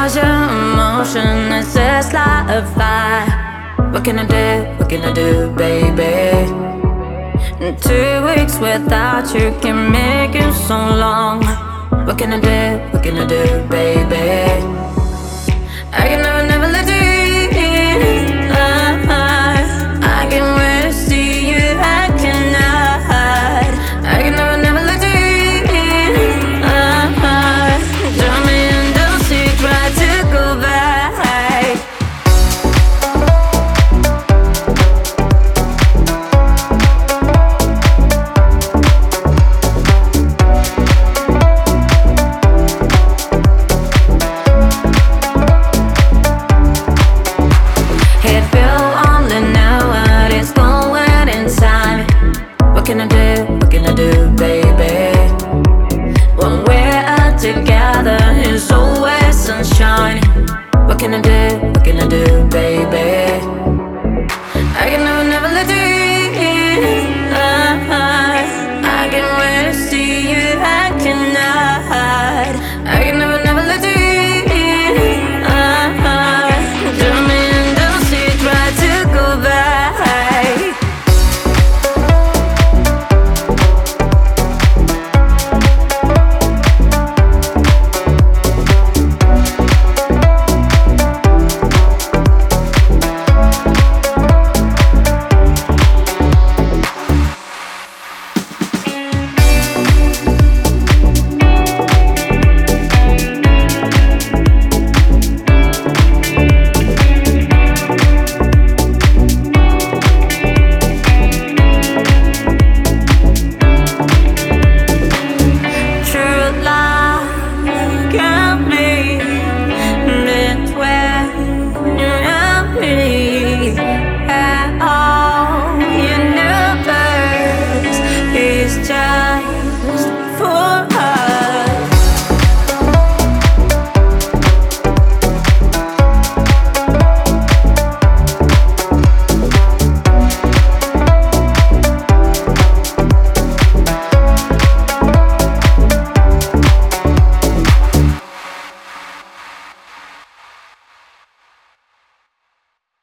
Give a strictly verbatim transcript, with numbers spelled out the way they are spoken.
cause your emotion is just like a fire. What can I do, what can I do, baby? Two weeks without you can make you so long. What can I do, what can I do, baby? I can